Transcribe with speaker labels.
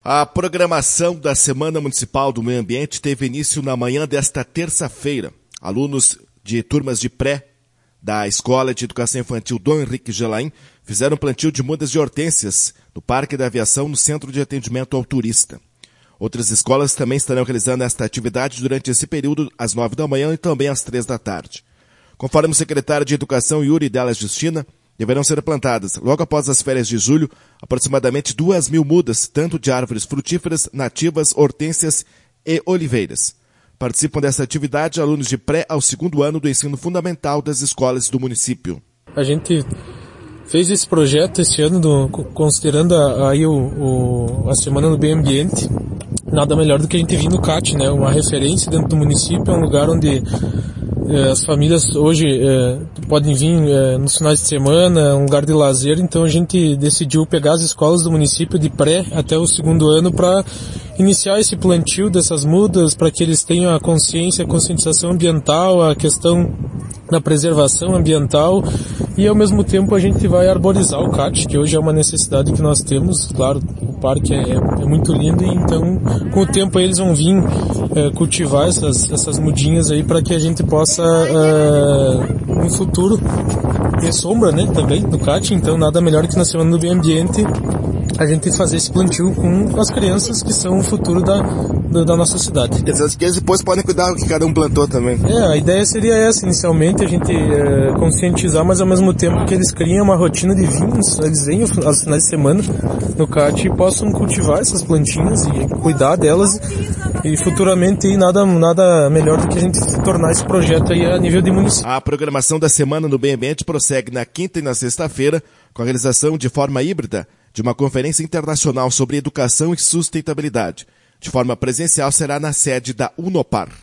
Speaker 1: A programação da Semana Municipal do Meio Ambiente teve início na manhã desta terça-feira. Alunos de turmas de pré da Escola de Educação Infantil Dom Henrique Gelain fizeram plantio de mudas de hortênsias no Parque da Aviação, no Centro de Atendimento ao Turista. Outras escolas também estarão realizando esta atividade durante esse período, às 9 da manhã e também às 3 da tarde. Conforme o secretário de Educação, Yuri Della Justina, deverão ser plantadas, logo após as férias de julho, aproximadamente 2.000 mudas, tanto de árvores frutíferas, nativas, hortênsias e oliveiras. Participam dessa atividade alunos de pré ao 2º ano do ensino fundamental das escolas do município.
Speaker 2: A gente fez esse projeto esse ano, considerando aí a Semana do Meio Ambiente. Nada melhor do que a gente vir no CAT, né? Uma referência dentro do município, é um lugar onde as famílias hoje podem vir nos finais de semana, um lugar de lazer. Então a gente decidiu pegar as escolas do município de pré até o 2º ano para iniciar esse plantio dessas mudas, para que eles tenham a conscientização ambiental, a questão da preservação ambiental, e ao mesmo tempo a gente vai arborizar o CAT, que hoje é uma necessidade que nós temos. Claro, o parque é muito lindo, e então com o tempo eles vão vir cultivar essas mudinhas aí para que a gente possa no futuro ter sombra, né, também do CAT. Então nada melhor que na Semana do Meio Ambiente a gente fazer esse plantio com as crianças que são o futuro da nossa cidade.
Speaker 1: Essas crianças depois podem cuidar do que cada um plantou também.
Speaker 2: A ideia seria essa, inicialmente, a gente conscientizar, mas ao mesmo tempo que eles criem uma rotina de vinhos, eles venham aos finais de semana no CAT e possam cultivar essas plantinhas e cuidar delas, e futuramente nada melhor do que a gente tornar esse projeto aí a nível de município.
Speaker 1: A programação da Semana no Meio Ambiente prossegue na quinta e na sexta-feira com a realização de forma híbrida de uma conferência internacional sobre educação e sustentabilidade. De forma presencial será na sede da Unopar.